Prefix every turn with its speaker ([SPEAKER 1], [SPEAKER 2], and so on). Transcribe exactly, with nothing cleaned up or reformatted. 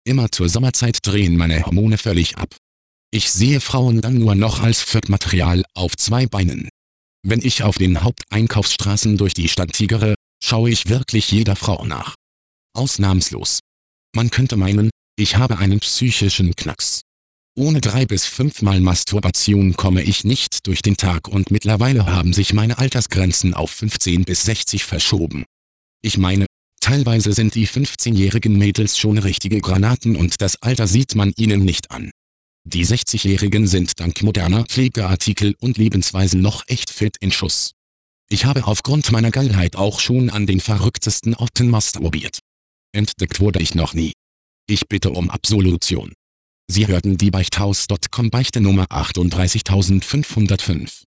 [SPEAKER 1] Immer zur Sommerzeit drehen meine Hormone völlig ab. Ich sehe Frauen dann nur noch als Pferdmaterial auf zwei Beinen. Wenn ich auf den Haupteinkaufsstraßen durch die Stadt tigere, schaue ich wirklich jeder Frau nach. Ausnahmslos. Man könnte meinen, ich habe einen psychischen Knacks. Ohne drei bis fünfmal Masturbation komme ich nicht durch den Tag und mittlerweile haben sich meine Altersgrenzen auf fünfzehn bis sechzig verschoben. Ich meine, teilweise sind die fünfzehnjährigen Mädels schon richtige Granaten und das Alter sieht man ihnen nicht an. Die sechzigjährigen sind dank moderner Pflegeartikel und Lebensweisen noch echt fit in Schuss. Ich habe aufgrund meiner Geilheit auch schon an den verrücktesten Orten masturbiert. Entdeckt wurde ich noch nie. Ich bitte um Absolution. Sie hörten die Beichthaus Punkt com Beichte Nummer achtunddreißigtausendfünfhundertfünf.